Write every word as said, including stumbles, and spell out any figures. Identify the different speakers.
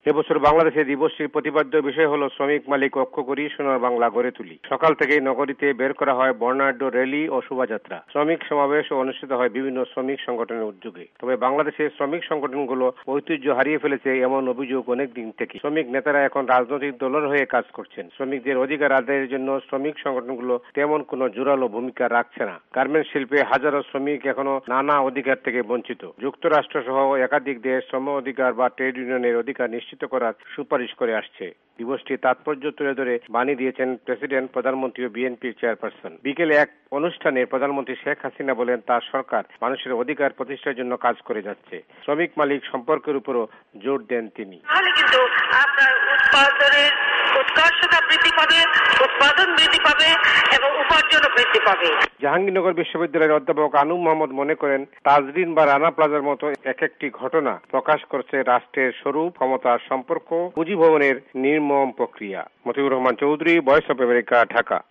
Speaker 1: এবছর বাংলাদেশে দিবসটির প্রতিপাদ্য বিষয় হলো শ্রমিক মালিক ঐক্য করি সোনার বাংলা গড়ে তুলি। সকাল থেকেই নগরীতে বের করা হয় বর্ণাঢ্য র্যালি ও শোভাযাত্রা। শ্রমিক সমাবেশ অনুষ্ঠিত হয় বিভিন্ন শ্রমিক সংগঠনের উদ্যোগে। তবে বাংলাদেশের শ্রমিক সংগঠনগুলো ঐতিহ্য হারিয়ে ফেলেছে এমন অভিযোগ অনেক দিন থেকে। শ্রমিক নেতারা এখন রাজনৈতিক দলের হয়ে কাজ করছেন। শ্রমিকদের অধিকার আদায়ের জন্য শ্রমিক সংগঠনগুলো তেমন কোনো জোরালো ভূমিকা রাখছে না। গার্মেন্টস শিল্পে হাজারো শ্রমিক এখনো নানা অধিকার থেকে বঞ্চিত। যুক্তরাষ্ট্র সহ একাধিক দেশ শ্রম অধিকার বা ট্রেড ইউনিয়নের অধিকার নিশ্চিত করার সুপারিশ করে আসছে। দিবসটি তাৎপর্য তুলে ধরে বাণী দিয়েছেন প্রেসিডেন্ট, প্রধানমন্ত্রী ও বিএনপির চেয়ারপারসন। বিকেলে এক অনুষ্ঠানে প্রধানমন্ত্রী শেখ হাসিনা বলেন তার সরকার মানুষের অধিকার প্রতিষ্ঠার জন্য কাজ করে যাচ্ছে। শ্রমিক মালিক সম্পর্কের উপরও জোর দেন তিনি।
Speaker 2: তাহলে কিন্তু আপনার উৎপাদনের উৎকর্ষতা বৃদ্ধি পাবে, উৎপাদন বৃদ্ধি পাবে এবং উপার্জনও বৃদ্ধি পাবে।
Speaker 1: জাহাঙ্গীরনগর বিশ্ববিদ্যালয়ের অধ্যাপক আনু মোহাম্মদ মনে করেন, তাজরিন বা রানা প্লাজার মতো এক একটি ঘটনা প্রকাশ করছে রাষ্ট্রের স্বরূপ, ক্ষমতার সম্পর্ক, পুঁজি ভবনের নির্মম প্রক্রিয়া। Motiur Rahman Chowdhury, Voice of America, Dhaka.